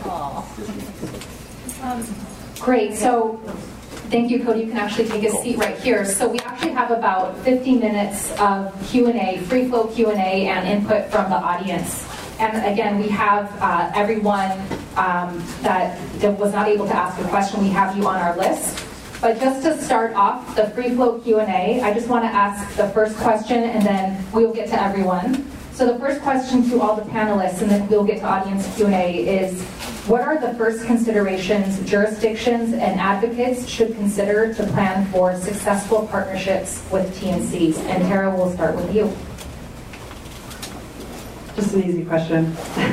Great. So thank you, Cody. You can actually take a seat right here. So we actually have about 15 minutes of Q&A, free flow Q&A, and input from the audience. And again, we have everyone that was not able to ask a question. We have you on our list. But just to start off the free flow Q&A, I just want to ask the first question, and then we'll get to everyone. So the first question to all the panelists, and then we'll get to audience Q&A, is what are the first considerations jurisdictions and advocates should consider to plan for successful partnerships with TNCs? And Tara, we'll start with you. Just an easy question.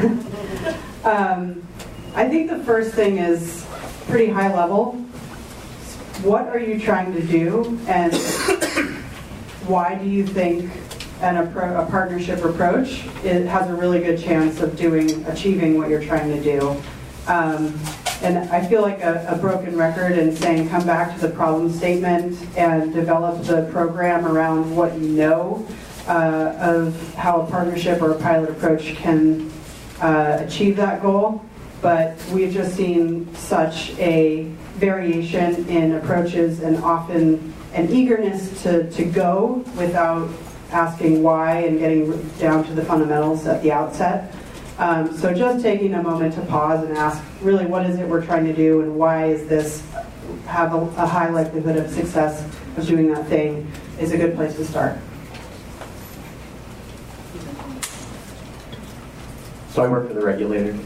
I think the first thing is pretty high level. What are you trying to do, and why do you think a partnership approach has a really good chance of achieving what you're trying to do? And I feel like a broken record in saying come back to the problem statement and develop the program around what you know of how a partnership or a pilot approach can achieve that goal. But we've just seen such a variation in approaches and often an eagerness to go without asking why and getting down to the fundamentals at the outset. So just taking a moment to pause and ask, really, what is it we're trying to do, and why is this have a high likelihood of success of doing that thing is a good place to start. So I work for the regulator.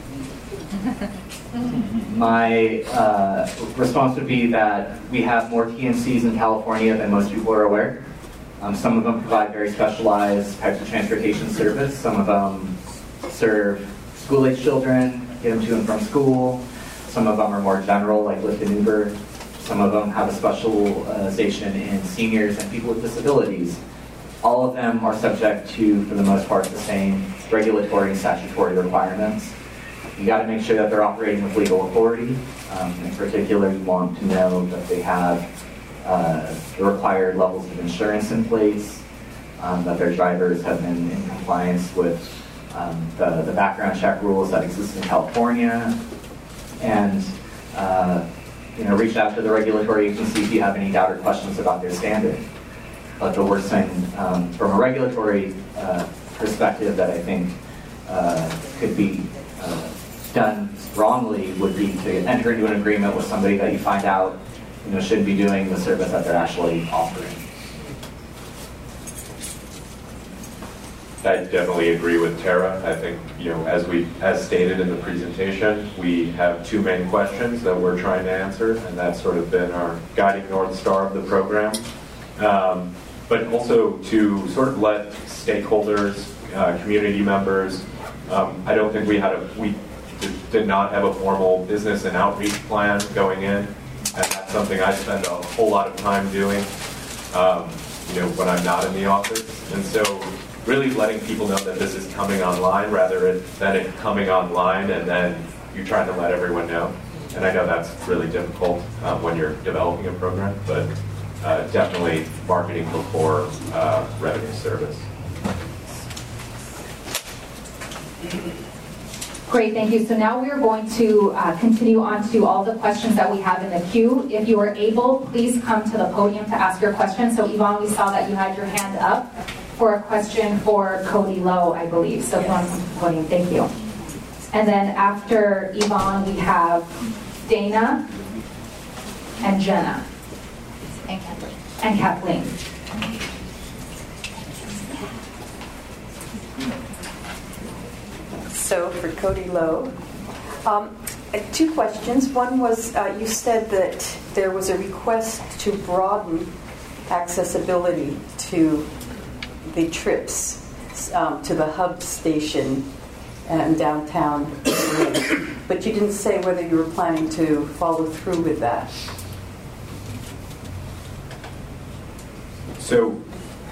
My response would be that we have more TNCs in California than most people are aware. Some of them provide very specialized types of transportation service. Some of them serve school-age children, get them to and from school. Some of them are more general, like Lyft and Uber. Some of them have a specialization in seniors and people with disabilities. All of them are subject to, for the most part, the same regulatory and statutory requirements. You got to make sure that they're operating with legal authority. In particular, you want to know that they have the required levels of insurance in place, that their drivers have been in compliance with the background check rules that exist in California, and reach out to the regulatory agency if you have any doubt or questions about their standard. But the worst thing from a regulatory perspective that I think could be done wrongly would be to enter into an agreement with somebody that you find out shouldn't be doing the service that they're actually offering. I definitely agree with Tara. I think, as stated in the presentation, we have two main questions that we're trying to answer, and that's sort of been our guiding North Star of the program. But also to sort of let stakeholders, community members, I don't think we did not have a formal business and outreach plan going in, and that's something I spend a whole lot of time doing, when I'm not in the office. And so really letting people know that this is coming online rather than it coming online and then you trying to let everyone know. And I know that's really difficult when you're developing a program, but definitely marketing before revenue service. Great, thank you. So now we are going to continue on to all the questions that we have in the queue. If you are able, please come to the podium to ask your question. So Yvonne, we saw that you had your hand up for a question for Cody Lowe, I believe. So if you want to come to the podium, thank you. And then after Yvonne, we have Dana and Jenna. And Kathleen. So for Cody Lowe, two questions. One was you said that there was a request to broaden accessibility to the trips to the hub station and downtown, but you didn't say whether you were planning to follow through with that. So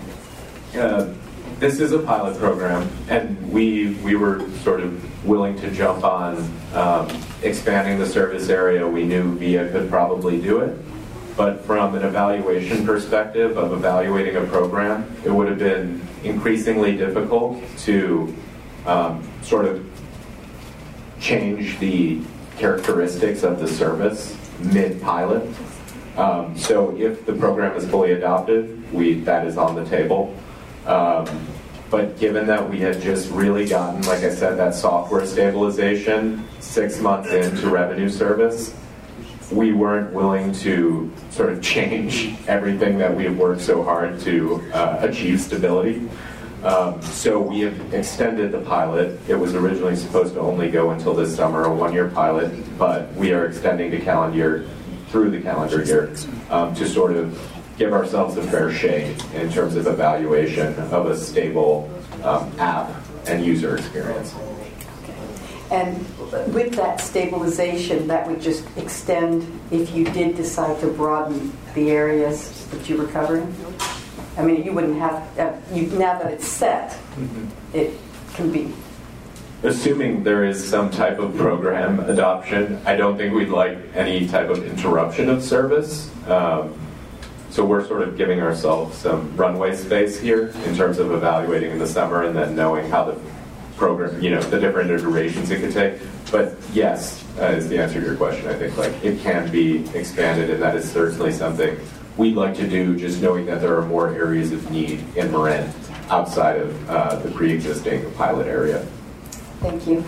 this is a pilot program, and we were sort of willing to jump on expanding the service area. We knew VIA could probably do it, but from an evaluation perspective of evaluating a program, it would have been increasingly difficult to sort of change the characteristics of the service mid-pilot. So if the program is fully adopted, that is on the table. But given that we had just really gotten, like I said, that software stabilization 6 months into revenue service, we weren't willing to sort of change everything that we have worked so hard to achieve stability. So we have extended the pilot. It was originally supposed to only go until this summer, a one-year pilot, but we are extending through the calendar year to sort of give ourselves a fair shake in terms of evaluation of a stable app and user experience. And with that stabilization, that would just extend if you did decide to broaden the areas that you were covering? I mean, you wouldn't have, now that it's set, it can be. Assuming there is some type of program adoption, I don't think we'd like any type of interruption of service. So we're sort of giving ourselves some runway space here in terms of evaluating in the summer and then knowing how the program, the different iterations it could take. But yes, is the answer to your question. I think it can be expanded, and that is certainly something we'd like to do, just knowing that there are more areas of need in Marin outside of the pre-existing pilot area. Thank you.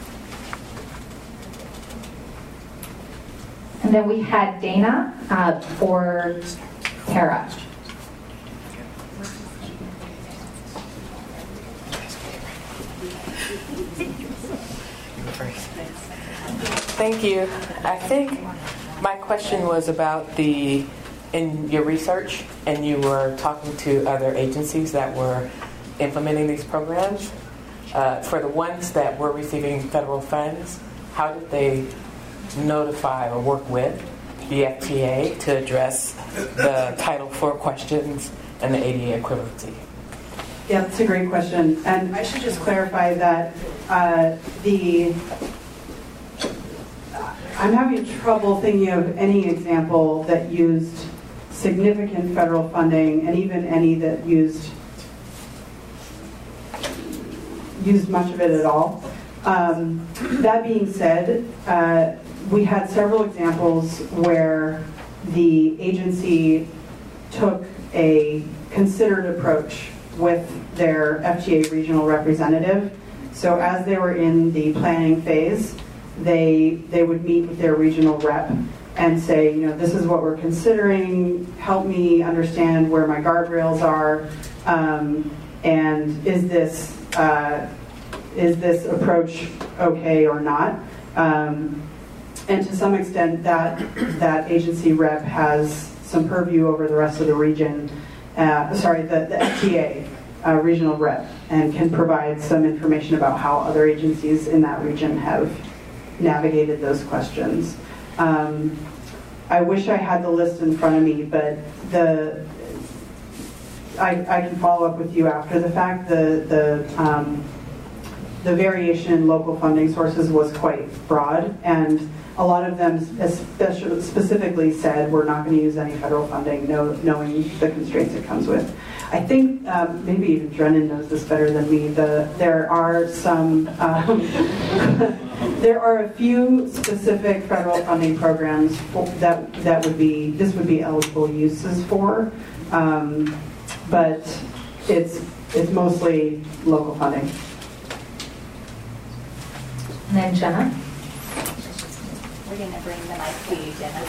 And then we had Dana for Tara. Thank you. I think my question was about in your research, and you were talking to other agencies that were implementing these programs. For the ones that were receiving federal funds, how did they notify or work with the FTA to address the Title IV questions and the ADA equivalency? Yeah, that's a great question. And I should just clarify that I'm having trouble thinking of any example that used significant federal funding, and even any that used much of it at all. That being said, we had several examples where the agency took a considered approach with their FTA regional representative. So as they were in the planning phase, they would meet with their regional rep and say, this is what we're considering, help me understand where my guardrails are, and is this approach okay or not? And to some extent, that agency rep has some purview over the rest of the region, the FTA regional rep, and can provide some information about how other agencies in that region have navigated those questions. I wish I had the list in front of me, but I can follow up with you after the fact. The variation in local funding sources was quite broad, and a lot of them specifically said we're not going to use any federal funding, knowing the constraints it comes with. I think maybe even Drennan knows this better than me. There are a few specific federal funding programs that would be eligible uses for, but it's mostly local funding. And then Jenna. We're going to bring the mic to you, Jenna.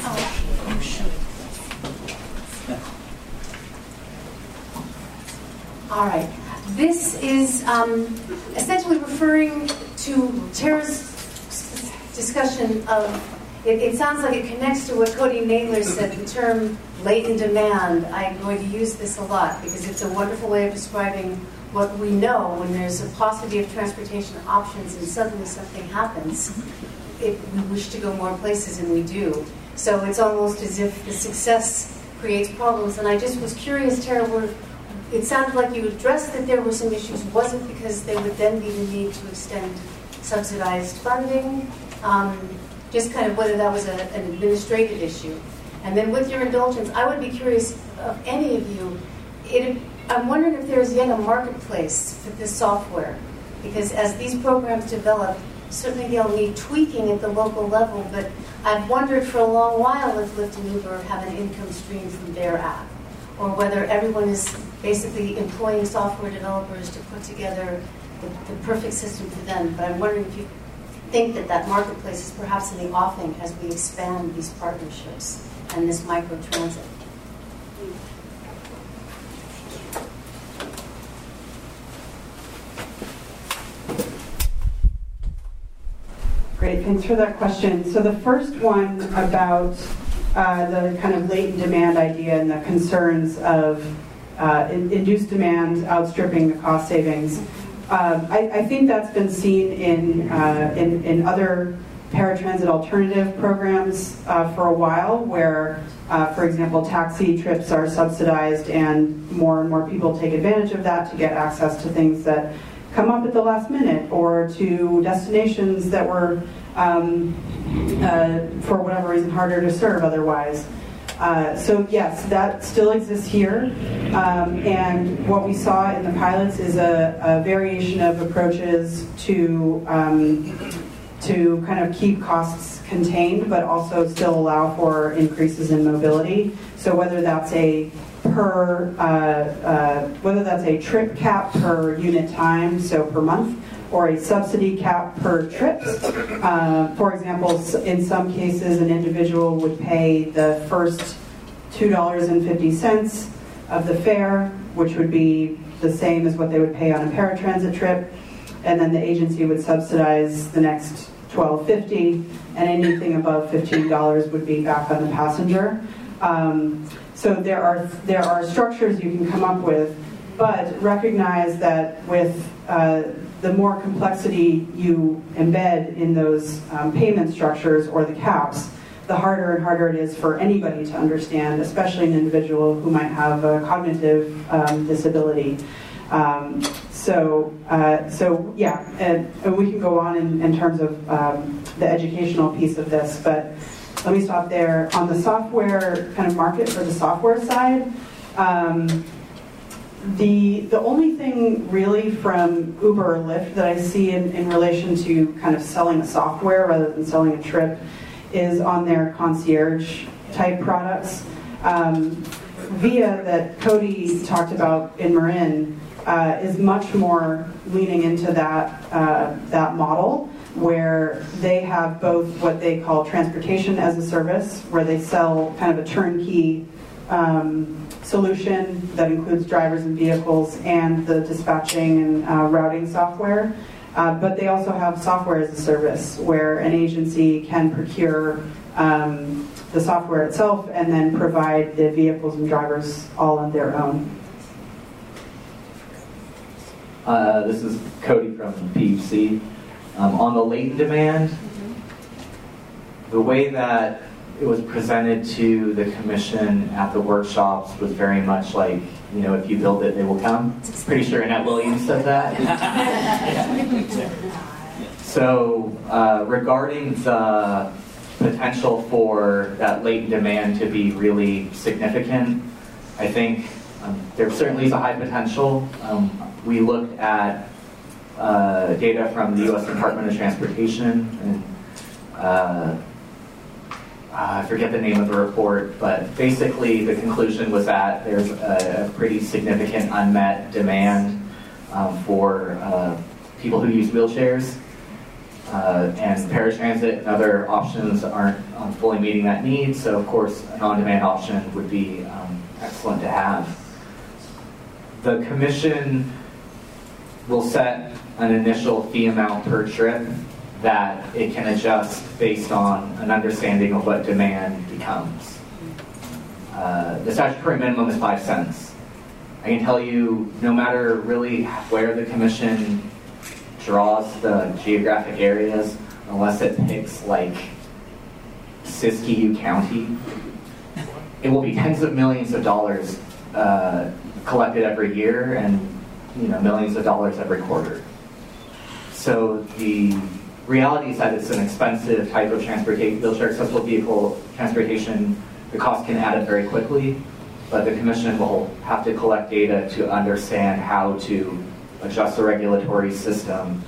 All right. This is essentially referring to Tara's discussion of, it sounds like it connects to what Cody Naylor said, the term latent demand. I'm going to use this a lot because it's a wonderful way of describing what we know when there's a paucity of transportation options and suddenly something happens. We wish to go more places, and we do. So it's almost as if the success creates problems. And I just was curious, Tara, it sounded like you addressed that there were some issues. Was it because there would then be the need to extend subsidized funding? Just kind of whether that was an administrative issue. And then with your indulgence, I would be curious of any of you, I'm wondering if there's yet a marketplace for this software. Because as these programs develop, certainly they'll need tweaking at the local level, but I've wondered for a long while if Lyft and Uber have an income stream from their app, or whether everyone is basically employing software developers to put together the perfect system for them. But I'm wondering if you think that that marketplace is perhaps in the offing as we expand these partnerships and this microtransit. Great, thanks for that question. So the first one about the kind of latent demand idea and the concerns of induced demand outstripping the cost savings. I think that's been seen in other paratransit alternative programs for a while, where, for example, taxi trips are subsidized and more people take advantage of that to get access to things that come up at the last minute, or to destinations that were, for whatever reason, harder to serve otherwise. So yes, that still exists here. And what we saw in the pilots is a variation of approaches to kind of keep costs contained, but also still allow for increases in mobility. So whether that's a trip cap per unit time, so per month, or a subsidy cap per trip. For example, in some cases, an individual would pay the first $2.50 of the fare, which would be the same as what they would pay on a paratransit trip, and then the agency would subsidize the next $12.50, and anything above $15 would be back on the passenger. So there are structures you can come up with, but recognize that with the more complexity you embed in those payment structures or the caps, the harder and harder it is for anybody to understand, especially an individual who might have a cognitive disability. So yeah, and we can go on in terms of the educational piece of this, but let me stop there. On the software kind of market for the software side, the only thing really from Uber or Lyft that I see in relation to kind of selling a software rather than selling a trip is on their concierge type products. Via that Cody talked about in Marin is much more leaning into that model, where they have both what they call transportation as a service, where they sell kind of a turnkey solution that includes drivers and vehicles and the dispatching and routing software. But they also have software as a service, where an agency can procure the software itself and then provide the vehicles and drivers all on their own. This is Cody from PUC. On the latent demand, the way that it was presented to the commission at the workshops was very much like, you know, if you build it, they will come. Pretty sure Annette Williams said that. So regarding the potential for that latent demand to be really significant, I think there certainly is a high potential. We looked at data from the U.S. Department of Transportation, and I forget the name of the report, but basically the conclusion was that there's a pretty significant unmet demand for people who use wheelchairs, and paratransit and other options aren't fully meeting that need, so of course an on-demand option would be excellent to have. The commission will set an initial fee amount per trip that it can adjust based on an understanding of what demand becomes. The statutory minimum is 5 cents. I can tell you, no matter really where the commission draws the geographic areas, unless it picks like Siskiyou County, it will be tens of millions of dollars collected every year, and millions of dollars every quarter. So the reality is that it's an expensive type of transportation, wheelchair accessible vehicle transportation. The cost can add up very quickly, but the commission will have to collect data to understand how to adjust the regulatory system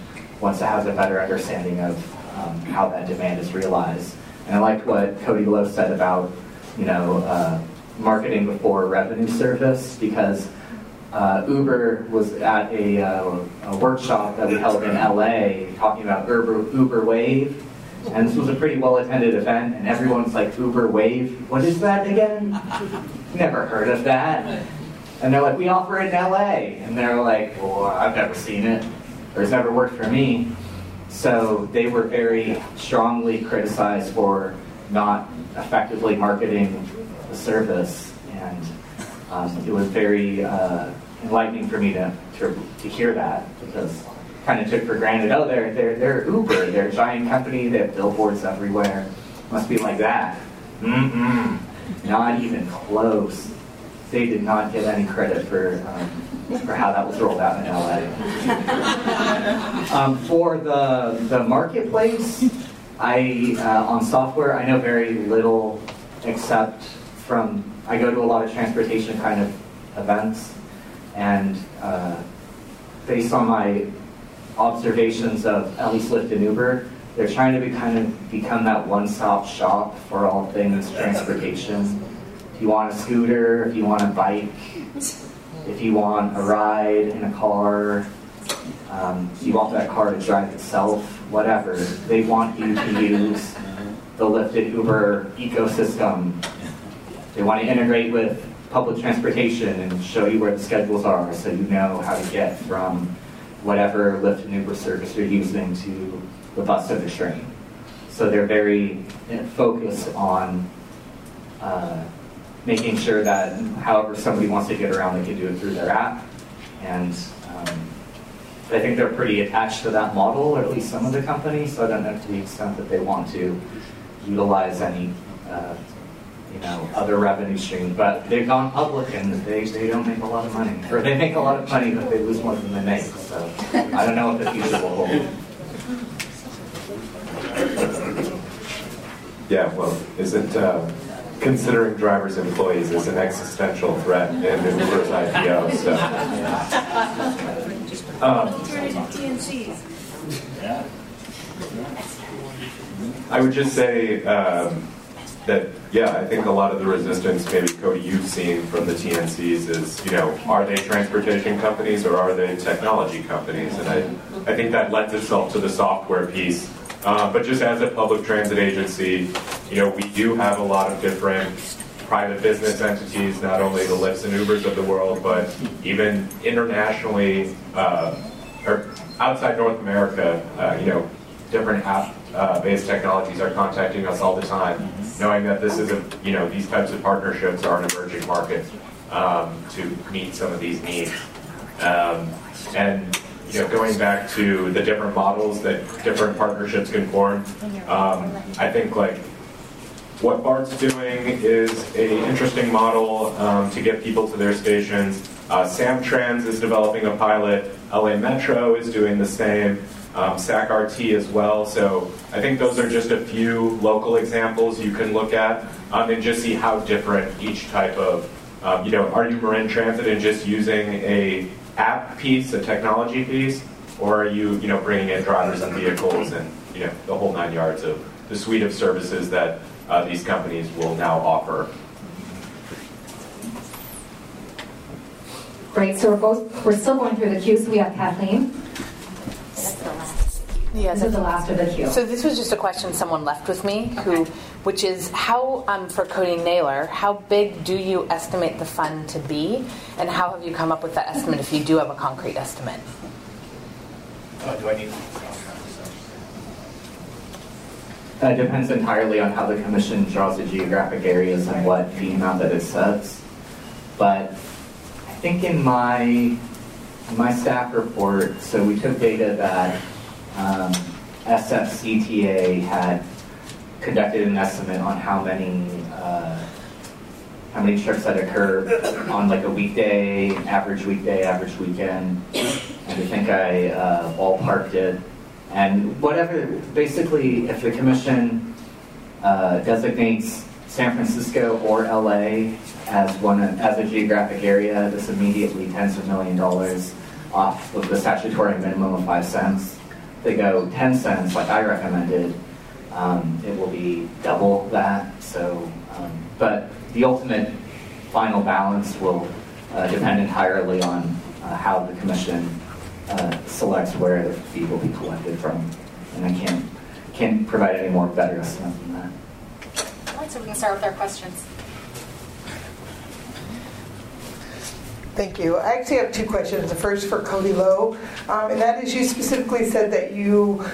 once it has a better understanding of how that demand is realized. And I liked what Cody Lowe said about, marketing before revenue service, because Uber was at a workshop that we held in LA talking about Uber Wave. And this was a pretty well-attended event, and everyone's like, Uber Wave? What is that again? Never heard of that. And they're like, we offer it in LA. And they're like, well, I've never seen it, or it's never worked for me. So they were very strongly criticized for not effectively marketing the service. And it was very enlightening for me to hear that, because kind of took for granted, oh, they're Uber, they're a giant company, they have billboards everywhere, must be like that. Not even close. They did not get any credit for how that was rolled out in LA. For the marketplace, on software, I know very little, except I go to a lot of transportation kind of events, and based on my observations of at least Lyft and Uber, they're trying to become that one-stop shop for all things transportation. If you want a scooter, if you want a bike, if you want a ride in a car, if you want that car to drive itself, whatever, they want you to use the Lyft and Uber ecosystem. They want to integrate with public transportation and show you where the schedules are, so you know how to get from whatever Lyft and Uber service you're using to the bus or the train. So they're very focused on making sure that however somebody wants to get around, they can do it through their app. And I think they're pretty attached to that model, or at least some of the companies, so I don't know to the extent that they want to utilize any other revenue stream. But they've gone public and they don't make a lot of money. Or they make a lot of money, but they lose more than they make. So I don't know what the future will hold. Yeah, well, considering drivers' employees is an existential threat in Uber's IPO. So, I would just say that, I think a lot of the resistance, maybe Cody, you've seen from the TNCs is, are they transportation companies or are they technology companies? And I think that lends itself to the software piece. But just as a public transit agency, we do have a lot of different private business entities, not only the Lyfts and Ubers of the world, but even internationally, or outside North America, different app-based technologies are contacting us all the time, knowing that this is these types of partnerships are an emerging market to meet some of these needs. And going back to the different models that different partnerships can form, I think what BART's doing is an interesting model to get people to their stations. Samtrans is developing a pilot. LA Metro is doing the same. SAC-RT as well. So I think those are just a few local examples you can look at and just see how different each type of, are you Marin Transit and just using a app piece, a technology piece, or are you, bringing in drivers and vehicles and, the whole 9 yards of the suite of services that these companies will now offer. Great, so we're still going through the queue, so we have Kathleen. Yes, this is the last of the queue. So this was just a question someone left with me, which is how, for Cody Naylor, how big do you estimate the fund to be, and how have you come up with that estimate if you do have a concrete estimate? Do I need It depends entirely on how the commission draws the geographic areas and what the amount that it sets. But I think in my staff report, so we took data that SFCTA had conducted an estimate on how many trips that occur on a weekday, average weekend, and I think I ballparked it. And whatever, basically, if the commission designates San Francisco or LA as a geographic area, this immediately tens of $1 million off of the statutory minimum of 5 cents. they go 10 cents, like I recommended, it will be double that. So, but the ultimate final balance will depend entirely on how the commission selects where the fee will be collected from, and I can't provide any more better estimate than that. All right, so we can start with our questions. Thank you. I actually have two questions. The first for Cody Lowe, and that is, you specifically said that you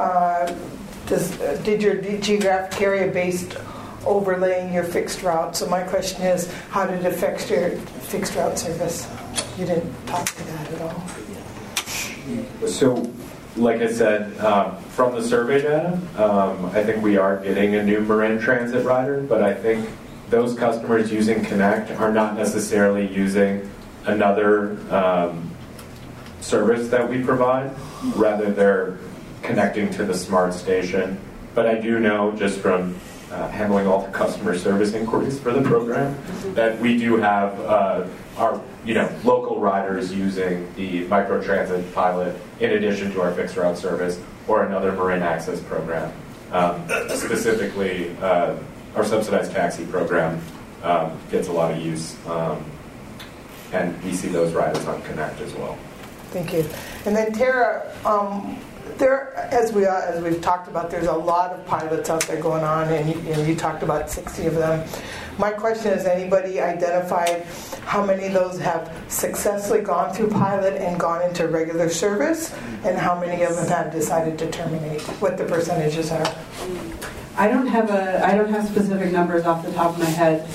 did your geographic area based overlaying your fixed route. So my question is, how did it affect your fixed route service? You didn't talk to that at all. So, like I said, from the survey data, I think we are getting a new Marin Transit rider, but I think those customers using Connect are not necessarily using another service that we provide. Rather, they're connecting to the smart station. But I do know, just from handling all the customer service inquiries for the program, that we do have our local riders using the microtransit pilot in addition to our fixed route service or another Marin Access program. Specifically, our subsidized taxi program gets a lot of use, and we see those riders on Connect as well. Thank you. And then Tara, as we've talked about, there's a lot of pilots out there going on, and you talked about 60 of them. My question is, anybody identified how many of those have successfully gone through pilot and gone into regular service, and how many of them have decided to terminate? What the percentages are? I don't have specific numbers off the top of my head.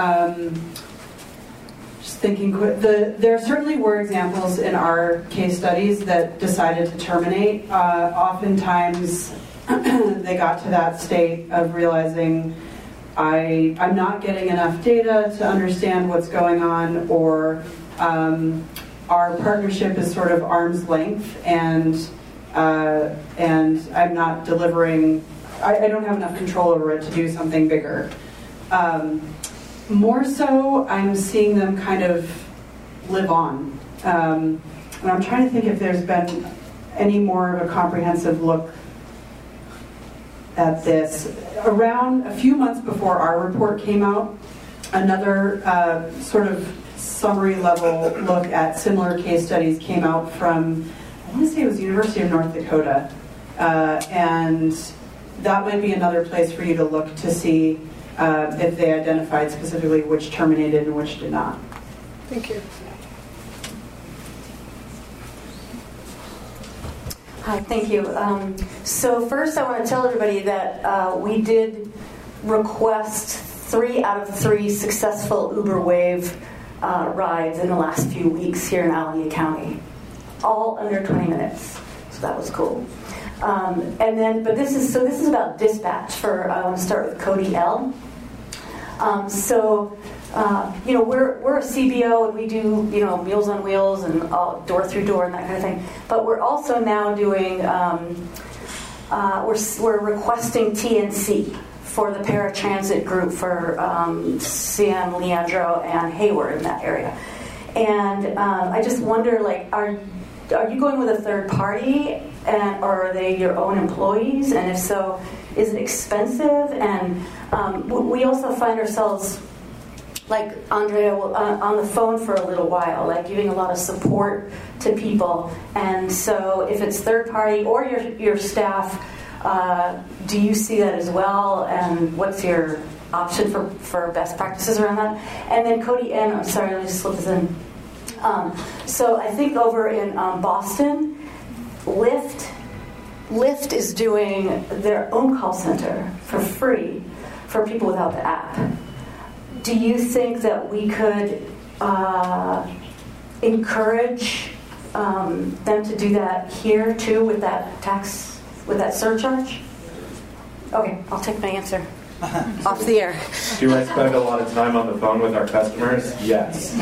Just thinking, there certainly were examples in our case studies that decided to terminate. Oftentimes, they got to that state of realizing, I'm not getting enough data to understand what's going on, or our partnership is sort of arm's length, and I'm not delivering. I don't have enough control over it to do something bigger. More so, I'm seeing them kind of live on. And I'm trying to think if there's been any more of a comprehensive look at this. Around a few months before our report came out, another sort of summary level look at similar case studies came out from, I want to say it was the University of North Dakota. And that might be another place for you to look to see if they identified specifically which terminated and which did not. Thank you. Hi, thank you. So first I want to tell everybody that we did request 3 out of 3 successful Uber Wave rides in the last few weeks here in Alameda County. All under 20 minutes. So that was cool. But this is about dispatch. I want to start with Cody L. We're a CBO, and we do Meals on Wheels and door through door and that kind of thing. But we're also now doing we're requesting TNC for the paratransit group for Sam, Leandro, and Hayward in that area. And I just wonder, are you going with a third party? Or are they your own employees? And if so, is it expensive? And we also find ourselves, like Andrea, on the phone for a little while, giving a lot of support to people. And so if it's third party or your staff, do you see that as well? And what's your option for best practices around that? And then Cody N, I'm sorry, let me just slip this in. So I think over in Boston, Lyft is doing their own call center for free for people without the app. Do you think that we could encourage them to do that here too with that surcharge? Okay, I'll take my answer off the air. Do I spend a lot of time on the phone with our customers? Yes.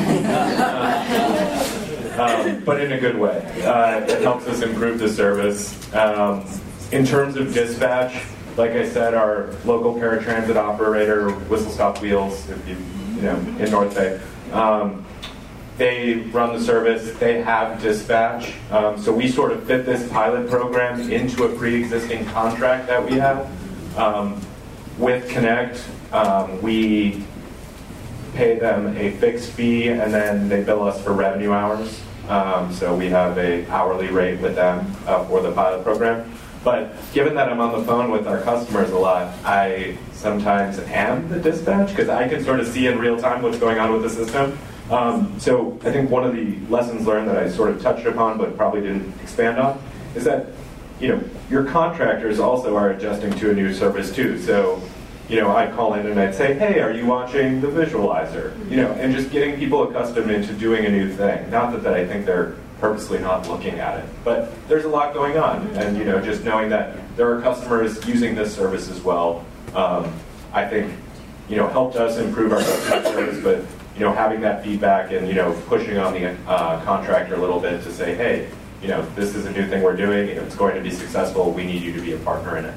But in a good way. It helps us improve the service. In terms of dispatch, like I said, our local paratransit operator, Whistle Stop Wheels, in North Bay, they run the service, they have dispatch. So we sort of fit this pilot program into a pre-existing contract that we have. With Connect, we pay them a fixed fee, and then they bill us for revenue hours. So we have an hourly rate with them for the pilot program. But given that I'm on the phone with our customers a lot, I sometimes am the dispatch because I can sort of see in real time what's going on with the system. So I think one of the lessons learned that I sort of touched upon but probably didn't expand on is that, your contractors also are adjusting to a new service too. So, I'd call in and I'd say, hey, are you watching the visualizer? And just getting people accustomed into doing a new thing. Not that I think they're purposely not looking at it, but there's a lot going on. And, just knowing that there are customers using this service as well, I think, helped us improve our customer service, but having that feedback and, pushing on the contractor a little bit to say, hey, this is a new thing we're doing. If it's going to be successful, we need you to be a partner in it.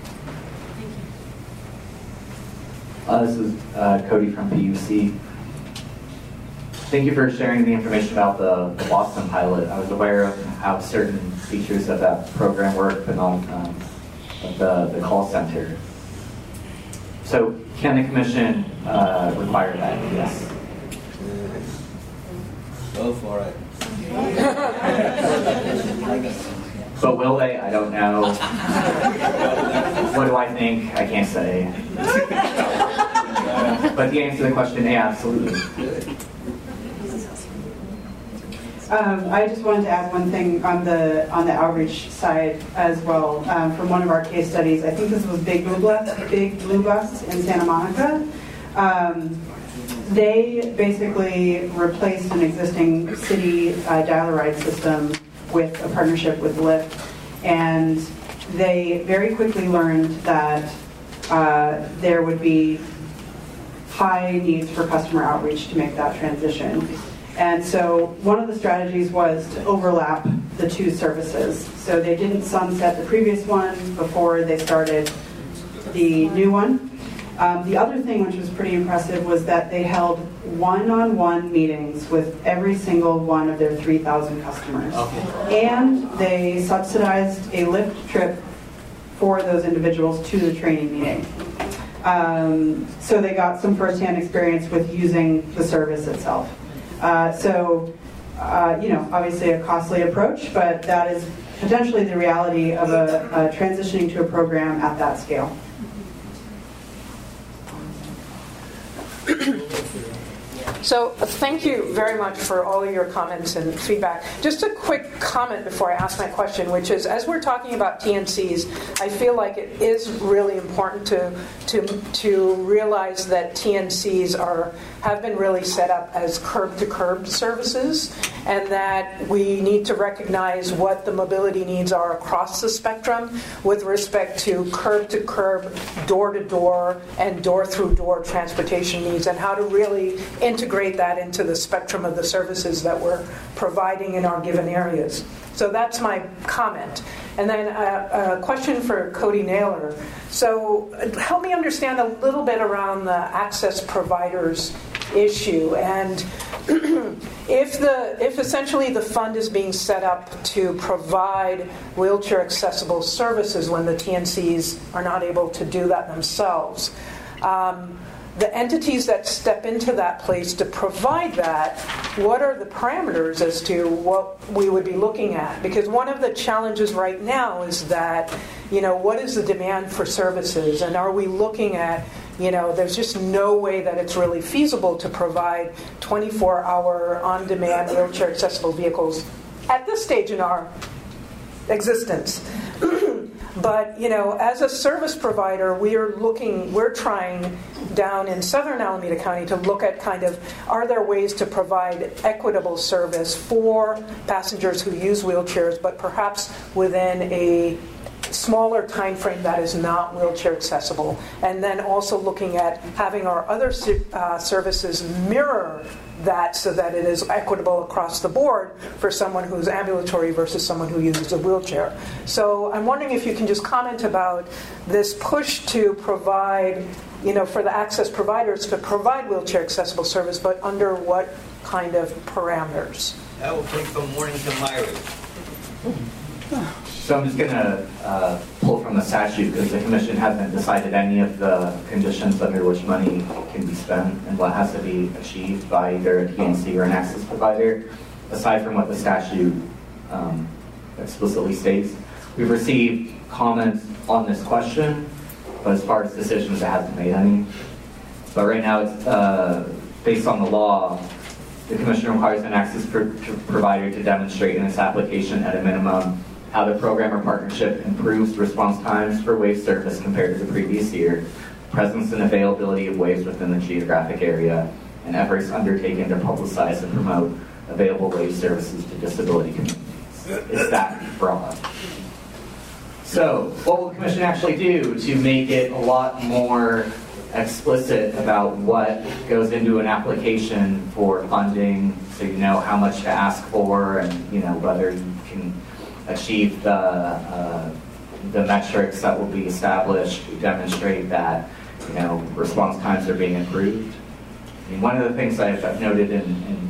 This is Cody from PUC. Thank you for sharing the information about the Boston pilot. I was aware of how certain features of that program work, but not the call center. So can the commission require that? Yes. Go for it. But will they? I don't know. What do I think? I can't say. But the answer to the question, yeah, absolutely. I just wanted to add one thing on the outreach side as well. From one of our case studies, I think this was Big Blue Bus in Santa Monica. They basically replaced an existing city dial-a-ride system with a partnership with Lyft, and they very quickly learned that there would be high needs for customer outreach to make that transition. And so one of the strategies was to overlap the two services. So they didn't sunset the previous one before they started the new one. The other thing which was pretty impressive was that they held one-on-one meetings with every single one of their 3,000 customers. And they subsidized a Lyft trip for those individuals to the training meeting. So they got some firsthand experience with using the service itself. Obviously a costly approach, but that is potentially the reality of a transitioning to a program at that scale. So thank you very much for all of your comments and feedback. Just a quick comment before I ask my question, which is, as we're talking about TNCs, I feel like it is really important to realize that TNCs have been really set up as curb-to-curb services, and that we need to recognize what the mobility needs are across the spectrum with respect to curb-to-curb, door-to-door, and door-through-door transportation needs, and how to really integrate that into the spectrum of the services that we're providing in our given areas. So that's my comment. And then a question for Cody Naylor. So help me understand a little bit around the access providers issue, and if essentially the fund is being set up to provide wheelchair accessible services when the TNCs are not able to do that themselves, the entities that step into that place to provide that, what are the parameters as to what we would be looking at? Because one of the challenges right now is that, what is the demand for services? And are we looking at, there's just no way that it's really feasible to provide 24-hour on-demand wheelchair accessible vehicles at this stage in our existence. But, as a service provider, we're trying down in southern Alameda County to look at are there ways to provide equitable service for passengers who use wheelchairs, but perhaps within a smaller time frame that is not wheelchair accessible, and then also looking at having our other services mirror that so that it is equitable across the board for someone who's ambulatory versus someone who uses a wheelchair. So I'm wondering if you can just comment about this push to provide, for the access providers to provide wheelchair accessible service, but under what kind of parameters? That will take from morning to Myrie. So I'm just going to pull from the statute because the commission hasn't decided any of the conditions under which money can be spent and what has to be achieved by either a TNC or an access provider, aside from what the statute explicitly states. We've received comments on this question, but as far as decisions, it hasn't made any. But right now, it's based on the law, the commission requires an access provider to demonstrate in its application at a minimum how the program or partnership improves response times for wave service compared to the previous year, presence and availability of waves within the geographic area, and efforts undertaken to publicize and promote available wave services to disability communities. It's that broad. So, what will the commission actually do to make it a lot more explicit about what goes into an application for funding, so you know how much to ask for, and you know whether you can achieve the metrics that will be established to demonstrate that response times are being improved. I mean, one of the things I've noted in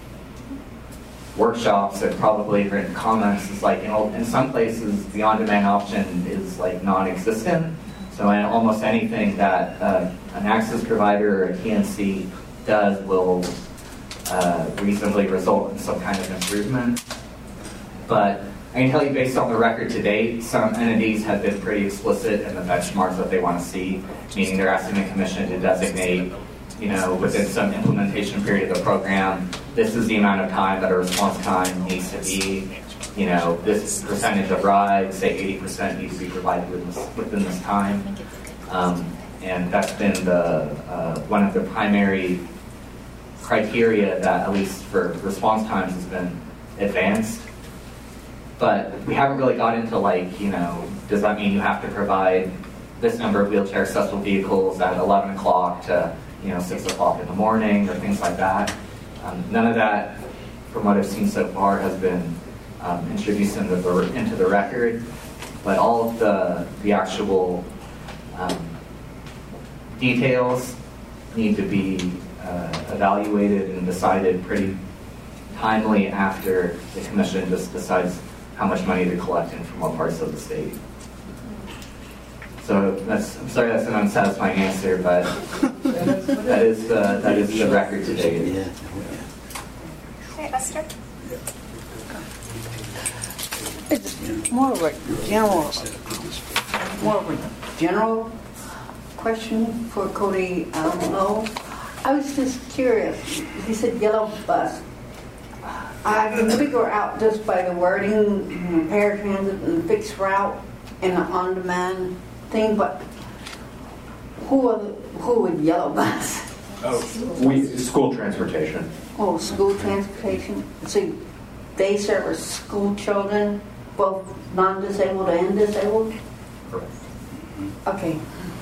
workshops and probably written comments is like in some places the on-demand option is like non-existent. So almost anything that an access provider or a TNC does will reasonably result in some kind of improvement. But I can tell you based on the record to date, some entities have been pretty explicit in the benchmarks that they want to see, meaning they're asking the commission to designate, within some implementation period of the program, this is the amount of time that a response time needs to be. This percentage of rides, say 80%, need to be provided within this time. And that's been one of the primary criteria that, at least for response times, has been advanced. But we haven't really got into does that mean you have to provide this number of wheelchair accessible vehicles at 11 o'clock to 6 o'clock in the morning or things like that. None of that, from what I've seen so far, has been introduced into the record. But all of the actual details need to be evaluated and decided pretty timely after the commission just decides how much money to collect in from what parts of the state. So I'm sorry that's an unsatisfying answer, but that is the record today. Okay, Esther? It's more of a general question for Cody Lowe. I was just curious. He said yellow bus. I can figure out just by the wording, paratransit and fixed route and an on-demand thing, but who would yellow bus? School transportation. Oh, school transportation. So they service school children, both non-disabled and disabled? Correct. Okay.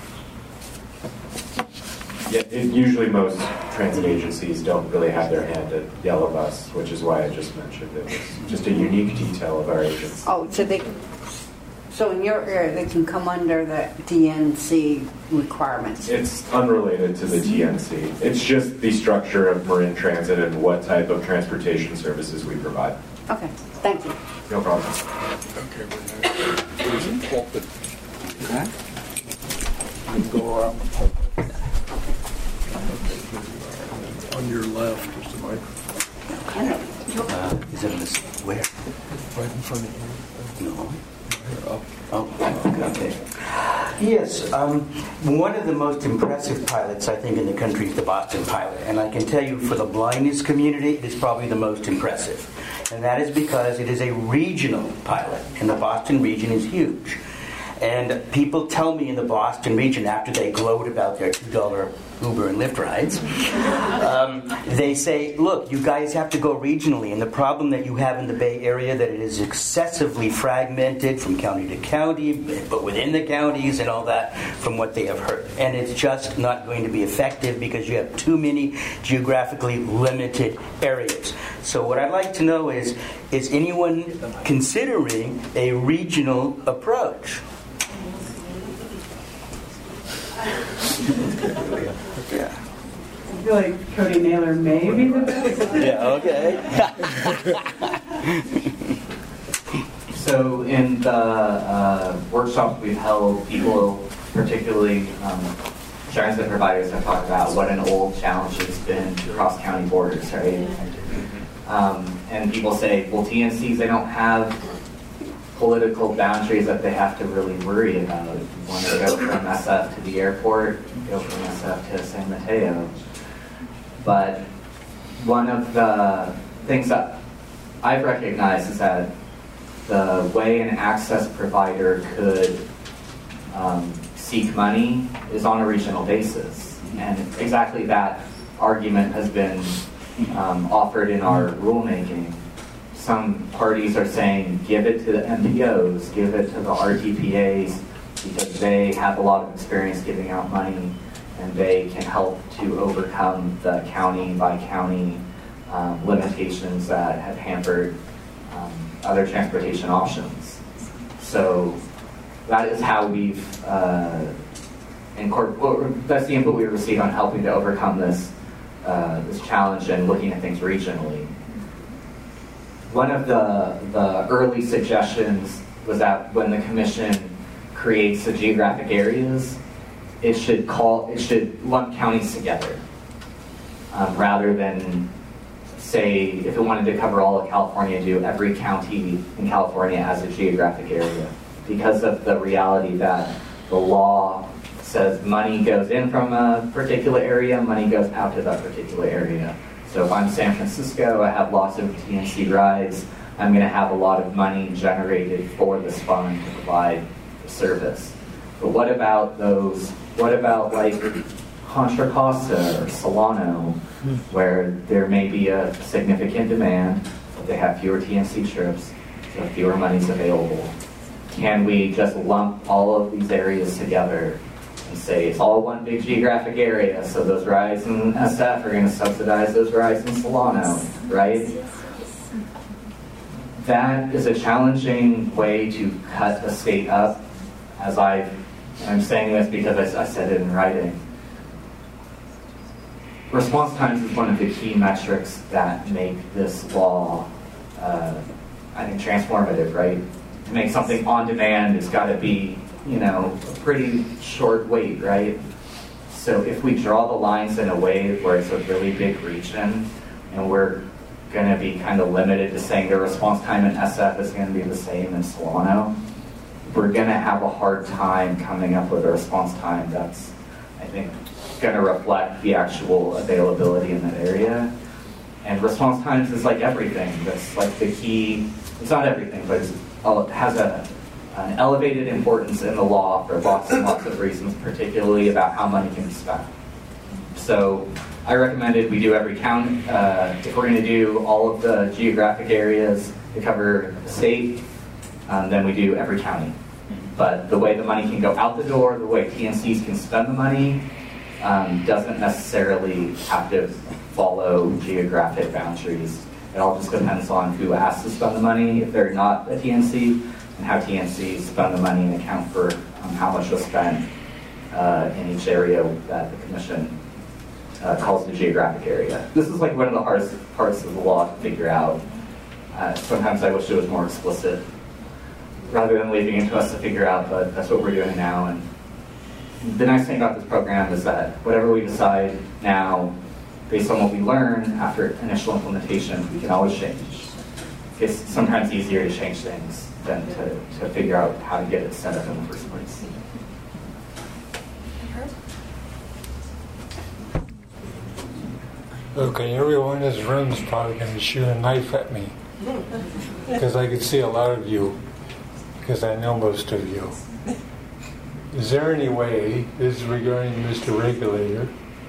Yeah, usually most transit agencies don't really have their hand at yellow bus, which is why I just mentioned it. It's just a unique detail of our agency. Oh, so in your area they can come under the TNC requirements? It's unrelated to the TNC. It's just the structure of Marin Transit and what type of transportation services we provide. Okay, thank you. No problem. Go out. On your left is the microphone. Is it in this? Where? Right in front of you. No. Okay. Yes, one of the most impressive pilots, I think, in the country is the Boston pilot. And I can tell you, for the blindness community, it is probably the most impressive. And that is because it is a regional pilot, and the Boston region is huge. And people tell me in the Boston region, after they gloat about their $2 Uber and Lyft rides, they say, look, you guys have to go regionally. And the problem that you have in the Bay Area, that it is excessively fragmented from county to county, but within the counties and all that, from what they have heard. And it's just not going to be effective because you have too many geographically limited areas. So what I'd like to know is anyone considering a regional approach? Yeah. feel like Cody Naylor may be the best. Yeah, okay. So in the workshops we've held, people, particularly transit providers, have talked about what an old challenge has been to cross-county borders, right? And people say, well, TNCs, they don't have political boundaries that they have to really worry about. If you want to go from SF to the airport, go from SF to San Mateo. But one of the things that I've recognized is that the way an access provider could seek money is on a regional basis. And exactly that argument has been offered in our rulemaking. Some parties are saying, give it to the MPOs, give it to the RTPAs, because they have a lot of experience giving out money, and they can help to overcome the county by county limitations that have hampered other transportation options. So that is how we've that's the input we received on helping to overcome this challenge and looking at things regionally. One of the early suggestions was that when the commission creates the geographic areas, it should lump counties together, rather than say, if it wanted to cover all of California, do every county in California as a geographic area, because of the reality that the law says money goes in from a particular area, money goes out to that particular area. So if I'm San Francisco, I have lots of TNC rides, I'm going to have a lot of money generated for this fund to provide the service. But what about like Contra Costa or Solano, where there may be a significant demand, but they have fewer TNC trips, so fewer money's available? Can we just lump all of these areas together and say it's all one big geographic area, so those rides in SF are going to subsidize those rides in Solano, right? That is a challenging way to cut a state up, as I'm saying this because I said it in writing. Response times is one of the key metrics that make this law, I think, transformative, right? To make something on demand, it's got to be, a pretty short wait, right? So if we draw the lines in a way where it's a really big region, and we're going to be kind of limited to saying the response time in SF is going to be the same in Solano, we're going to have a hard time coming up with a response time that's, I think, going to reflect the actual availability in that area. And response times is like everything. That's like the key. It's not everything, but it has an elevated importance in the law for lots and lots of reasons, particularly about how money can be spent. So I recommended we do every county. If we're going to do all of the geographic areas to cover the state, then we do every county. But the way the money can go out the door, the way TNCs can spend the money, doesn't necessarily have to follow geographic boundaries. It all just depends on who asks to spend the money if they're not a TNC, and how TNCs spend the money and account for how much was spent in each area that the commission calls the geographic area. This is like one of the hardest parts of the law to figure out. Sometimes I wish it was more explicit, rather than leaving it to us to figure out, but that's what we're doing now. And the nice thing about this program is that whatever we decide now, based on what we learn after initial implementation, we can always change. It's sometimes easier to change things than to figure out how to get it set up in the first place. Okay, everyone in this room is probably going to shoot a knife at me, because I can see a lot of you, because I know most of you. Is there any way, this is regarding Mr. Regulator,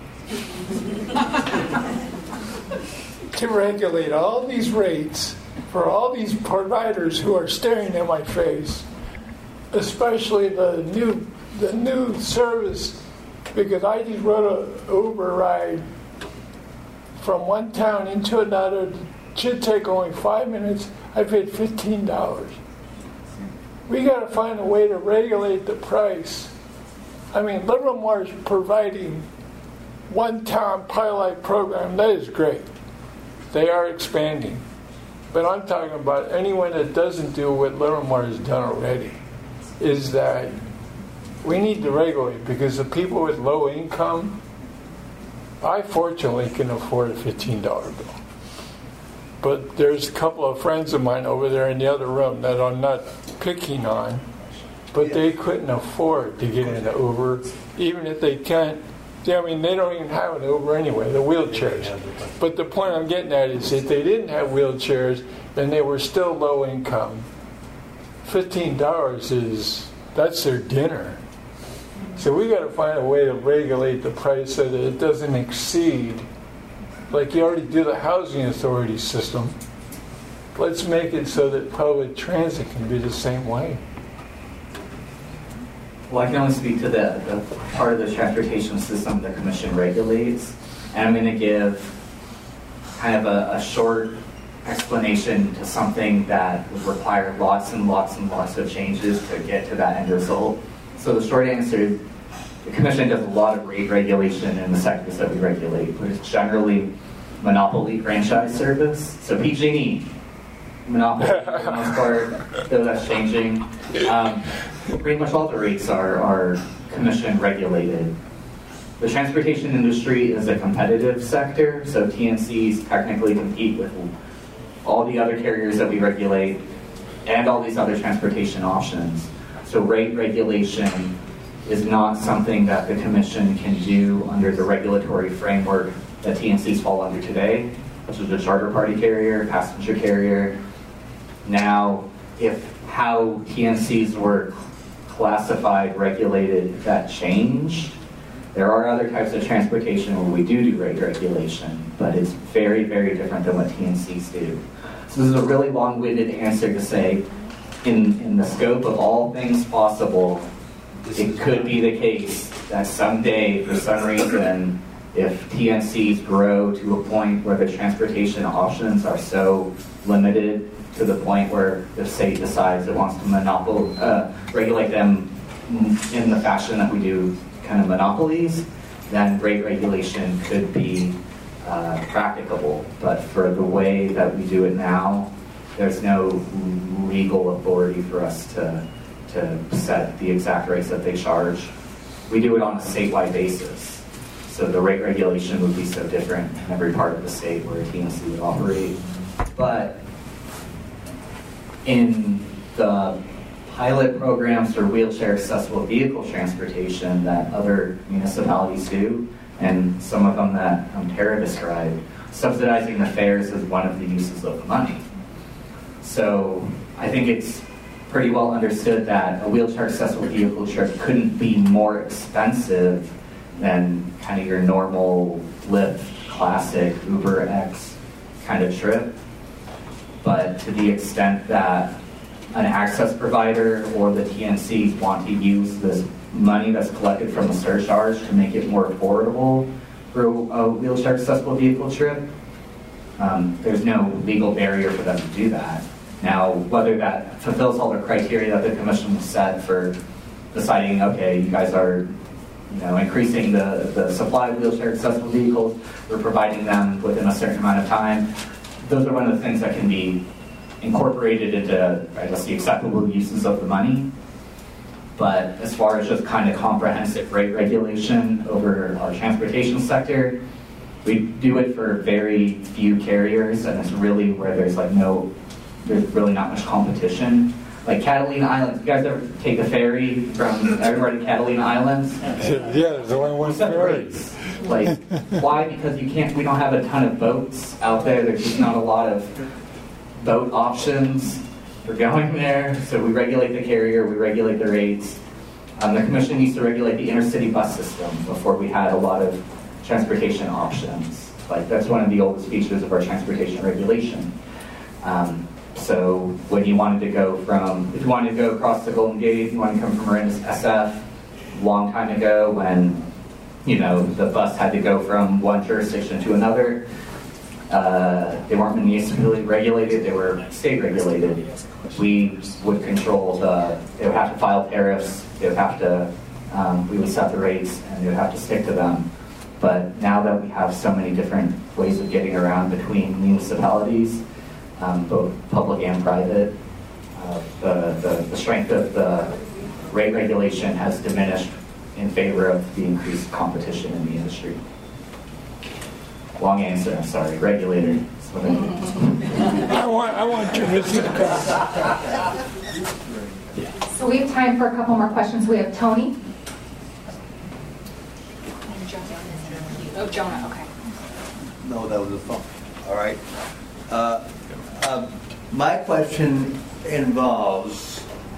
to regulate all these rates for all these providers who are staring at my face, especially the new service, because I just rode an Uber ride from one town into another. It should take only 5 minutes. I paid $15. We got to find a way to regulate the price. I mean, Livermore's providing one-town pilot program, that is great. They are expanding. But I'm talking about anyone that doesn't do what Littlemore has done already, is that we need to regulate, because the people with low income, I fortunately can afford a $15 bill. But there's a couple of friends of mine over there in the other room that I'm not picking on, but they couldn't afford to get in an Uber, even if they can't. I mean, they don't even have an Uber anyway, the wheelchairs. But the point I'm getting at is if they didn't have wheelchairs and they were still low income, $15 that's their dinner. So we got to find a way to regulate the price so that it doesn't exceed. Like you already do the housing authority system. Let's make it so that public transit can be the same way. Well, I can only speak to the part of the transportation system the Commission regulates, and I'm going to give kind of a short explanation to something that would require lots and lots and lots of changes to get to that end result. So the short answer, the Commission does a lot of rate regulation in the sectors that we regulate, but it's generally monopoly franchise service. So PG&E, monopoly for the most part, though that's changing. Pretty much all the rates are Commission regulated. The transportation industry is a competitive sector, so TNCs technically compete with all the other carriers that we regulate and all these other transportation options. So rate regulation is not something that the Commission can do under the regulatory framework that TNCs fall under today, which is a charter party carrier, passenger carrier. Now, if how TNCs were classified, regulated, that changed, there are other types of transportation where we do rate regulation, but it's very, very different than what TNCs do. So this is a really long-winded answer to say, in the scope of all things possible, it could be the case that someday, for some reason, if TNCs grow to a point where the transportation options are so limited to the point where the state decides it wants to regulate them in the fashion that we do kind of monopolies, then rate regulation could be practicable. But for the way that we do it now, there's no legal authority for us to set the exact rates that they charge. We do it on a statewide basis. So the rate regulation would be so different in every part of the state where a TNC would operate. But in the pilot programs for wheelchair accessible vehicle transportation that other municipalities do, and some of them that Tara described, subsidizing the fares is one of the uses of the money. So I think it's pretty well understood that a wheelchair accessible vehicle trip couldn't be more expensive than kind of your normal Lyft, Classic, UberX kind of trip. But to the extent that an access provider or the TNCs want to use this money that's collected from the surcharge to make it more affordable for a wheelchair accessible vehicle trip, there's no legal barrier for them to do that. Now, whether that fulfills all the criteria that the Commission set for deciding, okay, you guys are increasing the supply of wheelchair accessible vehicles, we're providing them within a certain amount of time, those are one of the things that can be incorporated into, I guess, the acceptable uses of the money. But as far as just kind of comprehensive rate regulation over our transportation sector, we do it for very few carriers, and it's really where there's really not much competition. Like Catalina Islands, you guys ever take a ferry from everywhere to Catalina Islands? Yeah, there's only one ferry. Like, why? Because we don't have a ton of boats out there. There's just not a lot of boat options for going there. So we regulate the carrier, we regulate the rates. The Commission used to regulate the intercity bus system before we had a lot of transportation options. Like, that's one of the oldest features of our transportation regulation. So when you wanted to go if you wanted to go across the Golden Gate, you wanted to come from Marinda's SF, a long time ago when, the bus had to go from one jurisdiction to another, they weren't municipally regulated, they were state regulated. We would control they would have to file tariffs, they would have to, we would set the rates, and they would have to stick to them. But now that we have so many different ways of getting around between municipalities, both public and private, the strength of the rate regulation has diminished in favor of the increased competition in the industry. Long answer, I'm sorry. Regulator. That's what I want your visit. So we have time for a couple more questions. We have Tony. Oh, Jonah, okay. No, that was a phone. All right. My question involves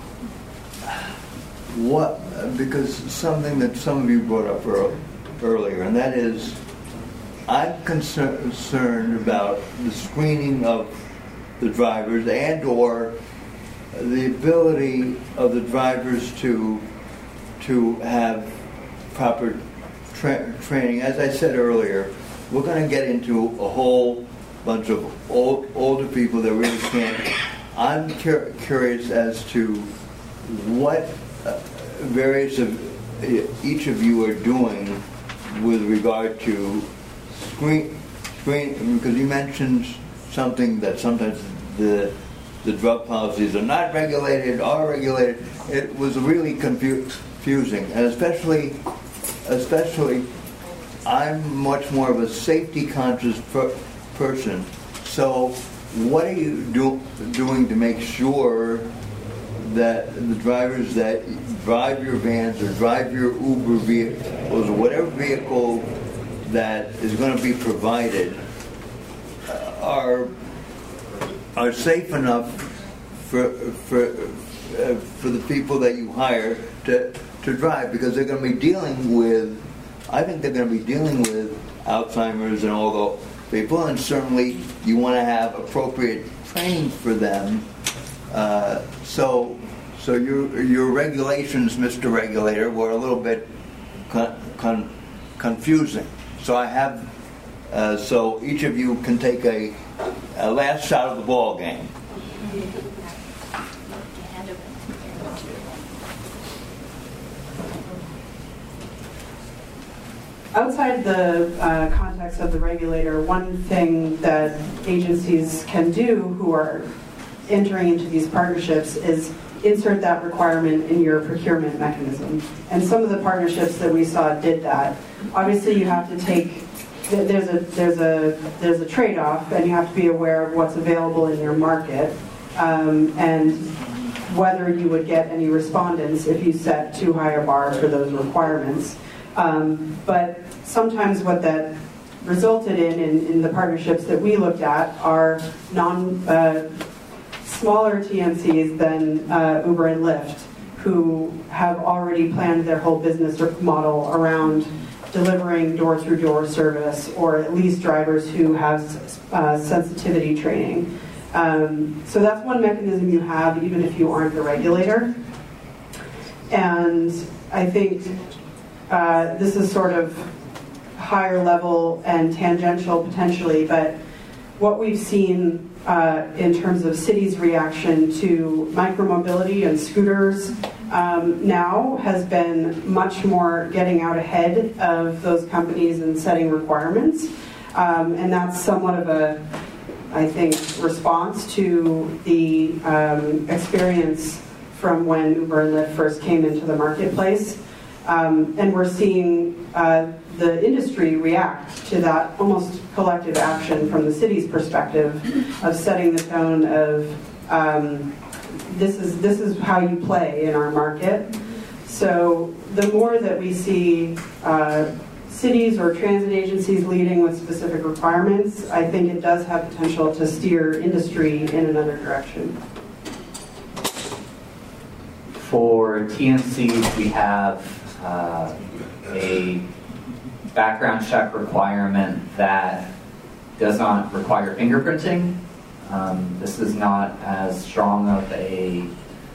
what, because something that some of you brought up earlier, and that is, I'm concerned about the screening of the drivers and/or the ability of the drivers to have proper training. As I said earlier, we're going to get into a whole bunch of older people that really can't. I'm curious as to what various of each of you are doing with regard to screen, because you mentioned something that sometimes the drug policies are not regulated, are regulated. It was really confusing, and especially I'm much more of a safety conscious person. So what are you doing to make sure that the drivers that drive your vans or drive your Uber vehicles or whatever vehicle that is going to be provided are safe enough for the people that you hire to drive, because they're going to be dealing with, I think they're going to be dealing with Alzheimer's and all the people, and certainly you want to have appropriate training for them. So your regulations, Mr. Regulator, were a little bit confusing. So I have, so each of you can take a last shot of the ball game. Outside the context of the regulator, one thing that agencies can do who are entering into these partnerships is insert that requirement in your procurement mechanism. And some of the partnerships that we saw did that. Obviously, you have to take, there's a trade-off, and you have to be aware of what's available in your market, and whether you would get any respondents if you set too high a bar for those requirements. But sometimes what that resulted in the partnerships that we looked at are smaller TNCs than Uber and Lyft, who have already planned their whole business model around delivering door-through-door service, or at least drivers who have sensitivity training. So that's one mechanism you have, even if you aren't the regulator. And I think this is sort of higher level and tangential potentially, but what we've seen in terms of cities' reaction to micromobility and scooters now has been much more getting out ahead of those companies and setting requirements. And that's somewhat of a, I think, response to the experience from when Uber and Lyft first came into the marketplace. And we're seeing the industry react to that almost collective action from the city's perspective of setting the tone of this is how you play in our market. So the more that we see cities or transit agencies leading with specific requirements, I think it does have potential to steer industry in another direction. For TNCs, we have a background check requirement that does not require fingerprinting. This is not as strong of a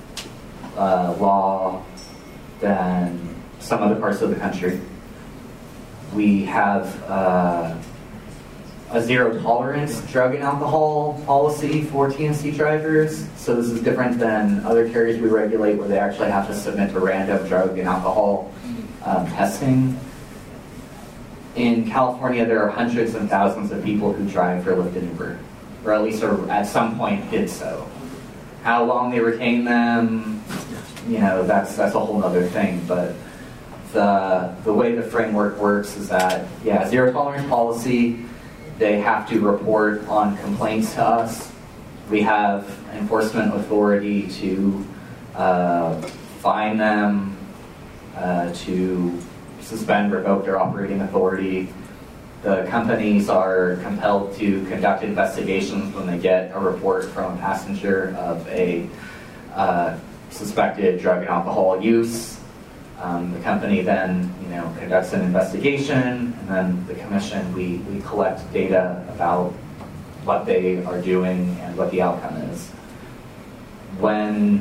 law than some other parts of the country. We have a zero tolerance drug and alcohol policy for TNC drivers. So this is different than other carriers we regulate, where they actually have to submit to random drug and alcohol testing. in California, there are hundreds and thousands of people who drive for Lyft and Uber, or at least at some point did so. How long they retain them, that's a whole other thing. But the way the framework works is that, zero tolerance policy, they have to report on complaints to us. We have enforcement authority to fine them, to suspend, revoke their operating authority. The companies are compelled to conduct investigations when they get a report from a passenger of a suspected drug and alcohol use. The company then, conducts an investigation, and then the commission, we collect data about what they are doing and what the outcome is. When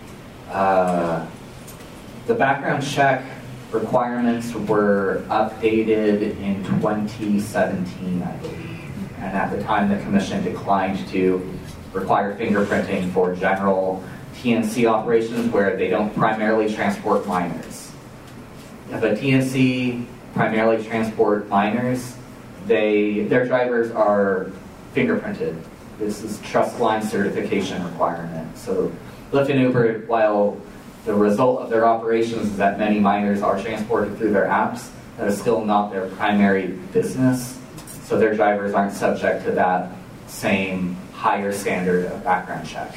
the background check requirements were updated in 2017, I believe, and at the time the commission declined to require fingerprinting for general TNC operations where they don't primarily transport minors. If a TNC primarily transport minors, their drivers are fingerprinted. This is trust line certification requirement. So Lyft and Uber, while the result of their operations is that many minors are transported through their apps, that is still not their primary business. So their drivers aren't subject to that same higher standard of background check.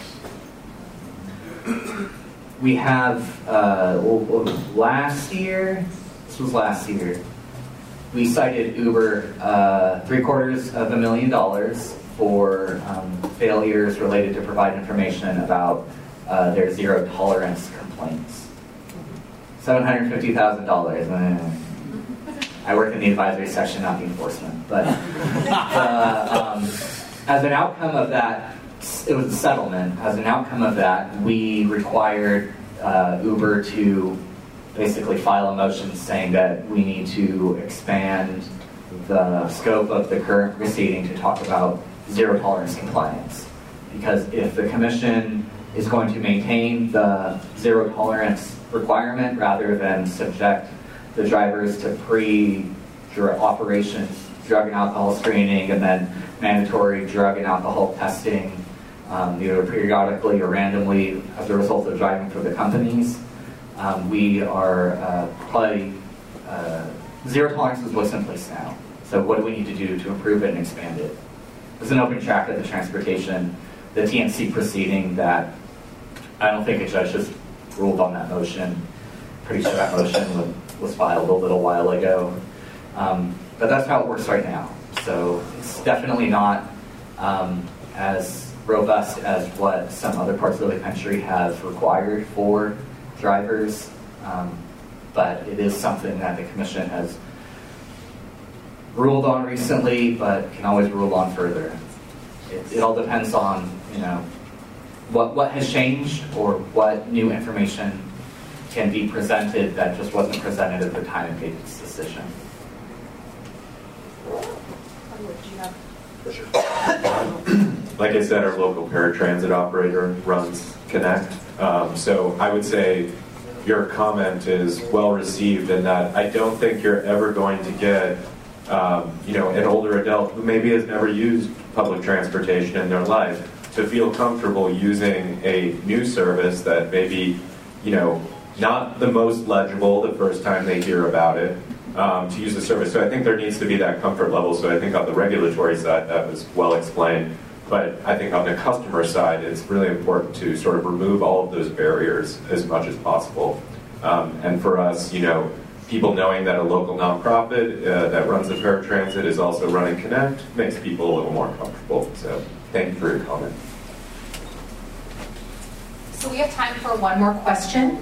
We have, last year, we cited Uber $750,000 for failures related to provide information about their zero tolerance complaints. $750,000. I work in the advisory section, not the enforcement. But as an outcome of that, it was a settlement. As an outcome of that, we required Uber to basically file a motion saying that we need to expand the scope of the current proceeding to talk about zero tolerance compliance. Because if the commission is going to maintain the zero tolerance requirement rather than subject the drivers to pre-operation drug and alcohol screening and then mandatory drug and alcohol testing, either periodically or randomly as a result of driving for the companies, we are probably zero tolerance is what's in place now. So what do we need to do to improve it and expand it? There's an open track at the transportation, the TNC proceeding that I don't think a judge just ruled on that motion. Pretty sure that motion was filed a little while ago. But that's how it works right now. So it's definitely not as robust as what some other parts of the country have required for drivers. But it is something that the commission has ruled on recently, but can always rule on further. It all depends on, what has changed or what new information can be presented that just wasn't presented at the time of making this decision. Like I said, our local paratransit operator runs Connect. So I would say your comment is well received in that I don't think you're ever going to get an older adult who maybe has never used public transportation in their life to feel comfortable using a new service that maybe, not the most legible the first time they hear about it, to use the service. So I think there needs to be that comfort level. So I think on the regulatory side, that was well explained. But I think on the customer side, it's really important to sort of remove all of those barriers as much as possible. And for us, people knowing that a local nonprofit that runs the paratransit is also running Connect makes people a little more comfortable. So thank you for your comment. So we have time for one more question.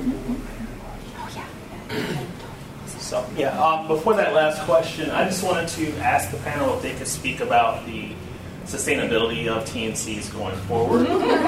So, before that last question, I just wanted to ask the panel if they could speak about the sustainability of TNCs going forward.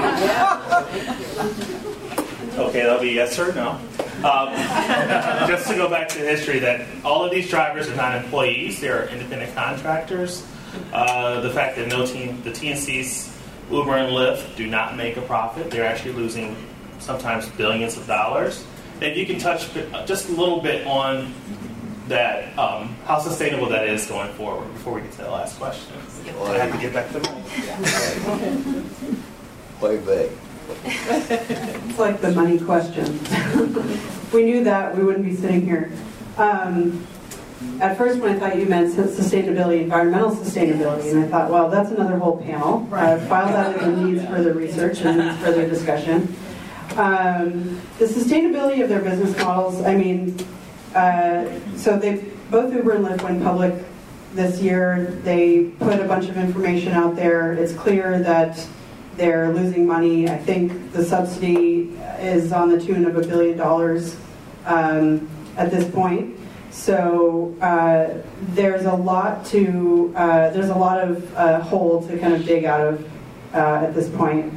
Okay, that'll be yes or no. Just to go back to history, that all of these drivers are not employees; they are independent contractors. The fact that the TNCs, Uber and Lyft, do not make a profit; they're actually losing sometimes billions of dollars. If you can touch just a little bit on that how sustainable that is going forward before we get to the last question. I have to get back to the mic. Way back. It's like the money question. If we knew that, we wouldn't be sitting here. At first, when I thought you meant sustainability, environmental sustainability, and I thought, well, that's another whole panel. File that in needs further research and needs further discussion. The sustainability of their business models, I mean, so both Uber and Lyft went public this year. They put a bunch of information out there. It's clear that they're losing money. I think the subsidy is on the tune of $1 billion at this point. So there's a lot of hole to kind of dig out of at this point.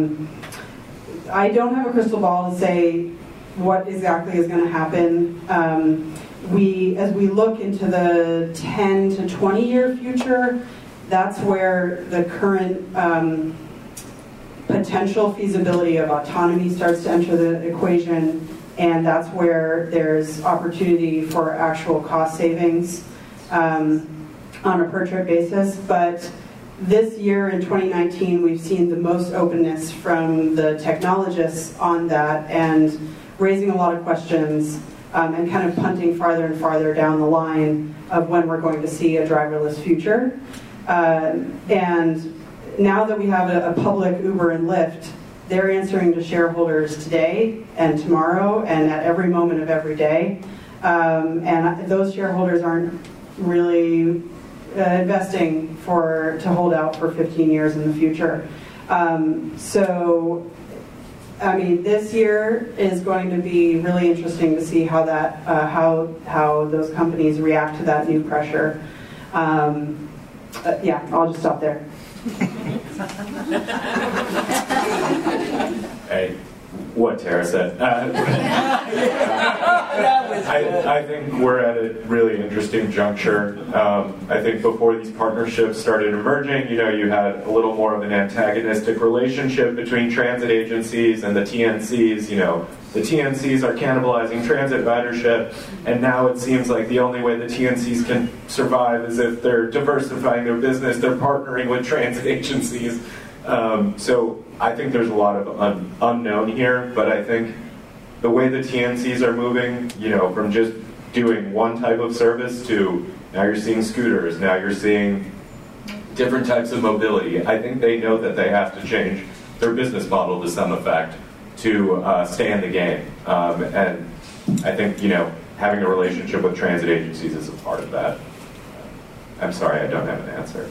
I don't have a crystal ball to say what exactly is going to happen. As we look into the 10 to 20 year future, that's where the current potential feasibility of autonomy starts to enter the equation, and that's where there's opportunity for actual cost savings on a per trip basis. But this year in 2019, we've seen the most openness from the technologists on that, and raising a lot of questions and kind of punting farther and farther down the line of when we're going to see a driverless future. And now that we have a public Uber and Lyft, they're answering to shareholders today and tomorrow and at every moment of every day. And those shareholders aren't really investing to hold out for 15 years in the future. So, I mean, this year is going to be really interesting to see how that, how those companies react to that new pressure. Yeah, I'll just stop there. Hey, what Tara said. I think we're at a really interesting juncture. I think before these partnerships started emerging, you had a little more of an antagonistic relationship between transit agencies and the TNCs. The TNCs are cannibalizing transit ridership, and now it seems like the only way the TNCs can survive is if they're diversifying their business, they're partnering with transit agencies. So I think there's a lot of unknown here, but I think the way the TNCs are moving, from just doing one type of service to now you're seeing scooters, now you're seeing different types of mobility. I think they know that they have to change their business model to some effect to stay in the game. And I think, having a relationship with transit agencies is a part of that. I'm sorry, I don't have an answer.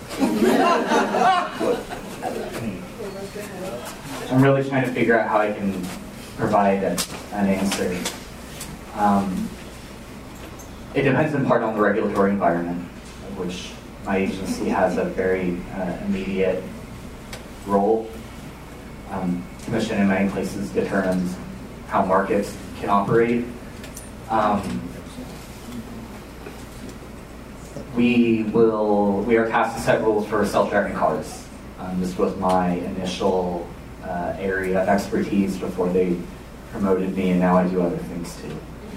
I'm really trying to figure out how I can provide an answer. It depends in part on the regulatory environment, which my agency has a very immediate role. Commission in many places determines how markets can operate. We are tasked to set rules for self-driving cars. This was my initial area of expertise before they promoted me, and now I do other things too.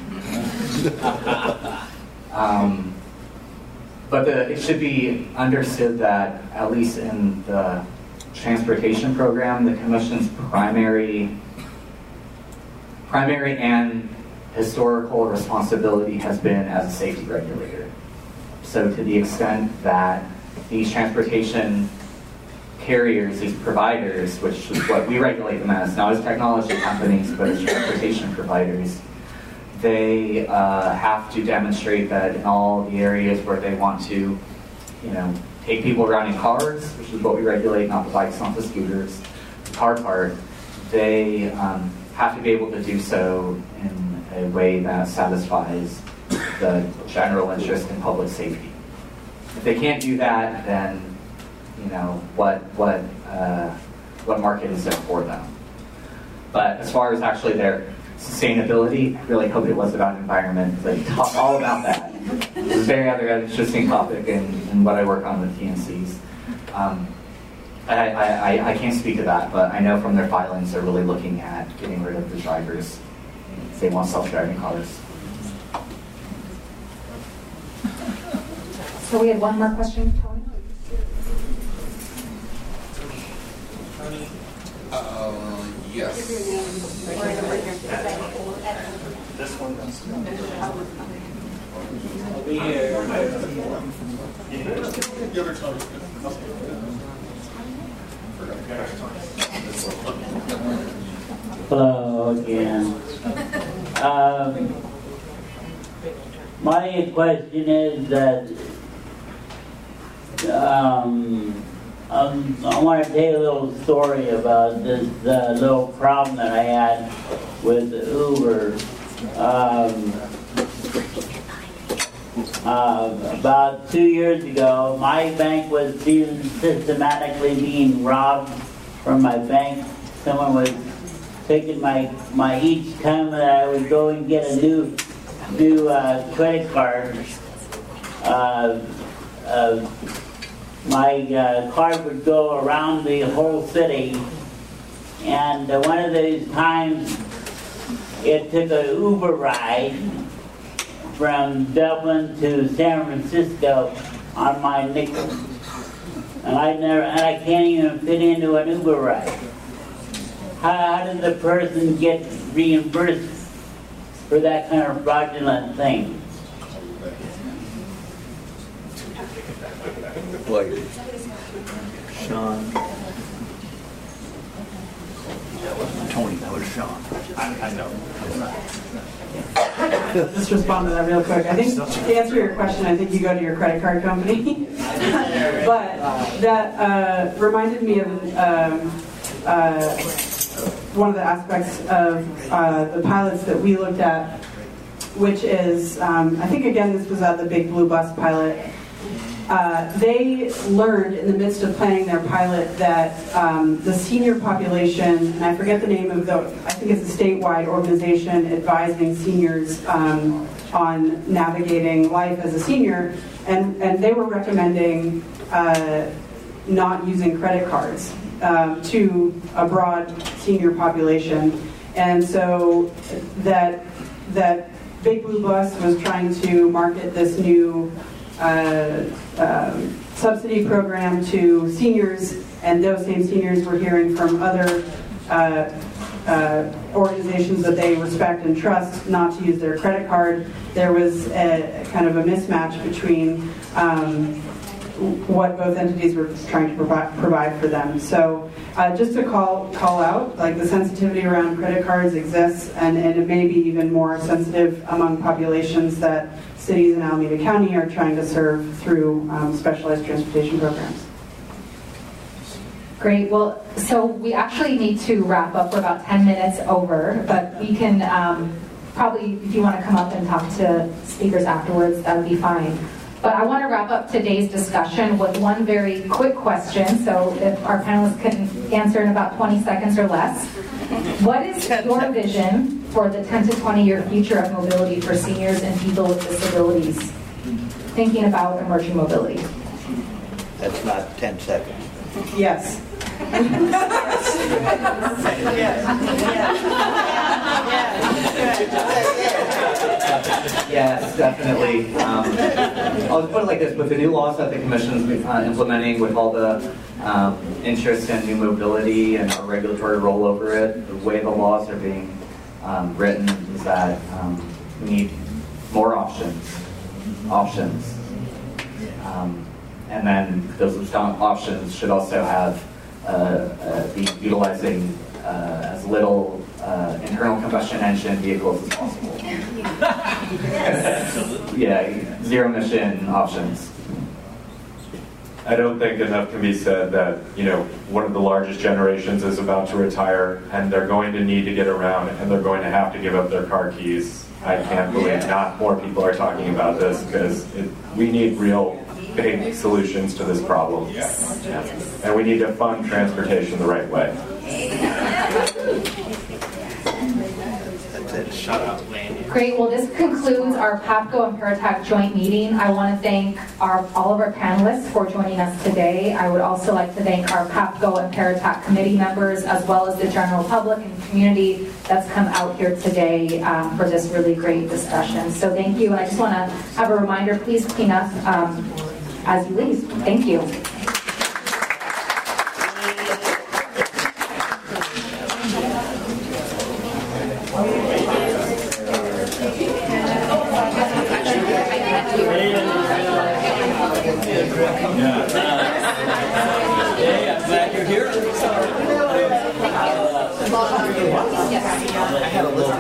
But it should be understood that, at least in the transportation program, the Commission's primary and historical responsibility has been as a safety regulator. So to the extent that these transportation carriers, these providers, which is what we regulate them as, not as technology companies, but as transportation providers, they have to demonstrate that in all the areas where they want to, take people around in cars, which is what we regulate, not the bikes, not the scooters, the car part, they have to be able to do so in a way that satisfies the general interest in public safety. If they can't do that, then what market is there for them? But as far as actually their sustainability, I really hope it was about environment. They talk all about that. It's a very other interesting topic in what I work on with TNCs. I can't speak to that, but I know from their filings they're really looking at getting rid of the drivers. They want self-driving cars. So we had one more question, Tony? Yes. This one. Over Hello again. My question is that I want to tell you a little story about this little problem that I had with Uber. About 2 years ago, my bank was systematically being robbed from my bank. Someone was taking my each time that I would go and get a new credit card. My card would go around the whole city, and one of those times it took an Uber ride from Dublin to San Francisco on my nickel, and I can't even fit into an Uber ride. How does the person get reimbursed for that kind of fraudulent thing? Like Sean. That wasn't Tony, that was Sean. I know. Let's respond to that real quick. I think to answer your question, I think you go to your credit card company. But that reminded me of one of the aspects of the pilots that we looked at, which is, I think again this was the Big Blue Bus pilot. They learned in the midst of planning their pilot that the senior population, and I forget the name of I think it's a statewide organization advising seniors on navigating life as a senior, and they were recommending not using credit cards to a broad senior population. And so that Big Blue Bus was trying to market this new subsidy program to seniors, and those same seniors were hearing from other organizations that they respect and trust not to use their credit card. There was a kind of a mismatch between what both entities were trying to provide for them. So just to call out, like, the sensitivity around credit cards exists, and it may be even more sensitive among populations that cities in Alameda County are trying to serve through specialized transportation programs. Great. Well, so we actually need to wrap up. We're about 10 minutes over, but we can probably, if you want to come up and talk to speakers afterwards, that would be fine. But I want to wrap up today's discussion with one very quick question, so if our panelists can answer in about 20 seconds or less. What is your vision for the 10 to 20-year future of mobility for seniors and people with disabilities, thinking about emerging mobility? That's not 10 seconds. Yes. Yes, definitely. I'll just put it like this: with the new laws that the Commission is implementing, with all the interest in new mobility and our regulatory role over it, the way the laws are being written is that we need more options. And then those options should also have be utilizing as little internal combustion engine vehicles as possible. Yeah, zero emission options. I don't think enough can be said that, one of the largest generations is about to retire, and they're going to need to get around, and they're going to have to give up their car keys. I can't believe not more people are talking about this, because we need real big solutions to this problem. Yeah. And we need to fund transportation the right way. Shut up, Lane. Great. Well, this concludes our PAPCO and Paratac joint meeting. I want to thank all of our panelists for joining us today. I would also like to thank our PAPCO and Paratac committee members, as well as the general public and community that's come out here today for this really great discussion. So thank you. And I just want to have a reminder, please clean up as you leave. Thank you. Hey, I'm glad you're here. I had a little